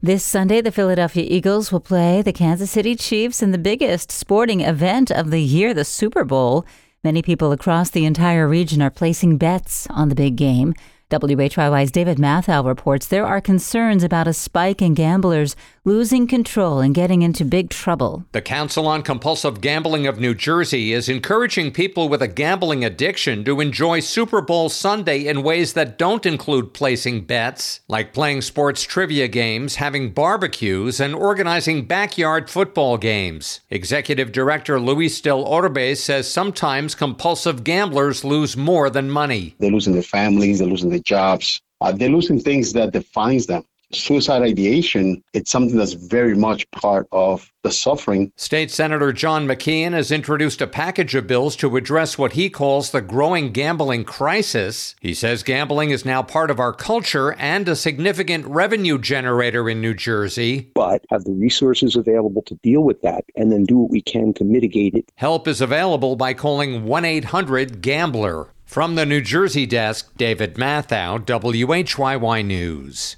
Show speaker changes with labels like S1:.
S1: This Sunday, the Philadelphia Eagles will play the Kansas City Chiefs in the biggest sporting event of the year, the Super Bowl. Many people across the entire region are placing bets on the big game. WHYY's David Mathau reports there are concerns about a spike in gamblers losing control and getting into big trouble.
S2: The Council on Compulsive Gambling of New Jersey is encouraging people with a gambling addiction to enjoy Super Bowl Sunday in ways that don't include placing bets, like playing sports trivia games, having barbecues, and organizing backyard football games. Executive Director Luis Del Orbe says sometimes compulsive gamblers lose more than money.
S3: They're losing their families, they're losing their jobs, they're losing things that defines them. Suicide ideation, it's something that's very much part of the suffering.
S2: State Senator John McKeon has introduced a package of bills to address what he calls the growing gambling crisis. He says gambling is now part of our culture and a significant revenue generator in New Jersey.
S4: But have the resources available to deal with that and then do what we can to mitigate it.
S2: Help is available by calling 1-800-GAMBLER. From the New Jersey desk, David Mathau, WHYY News.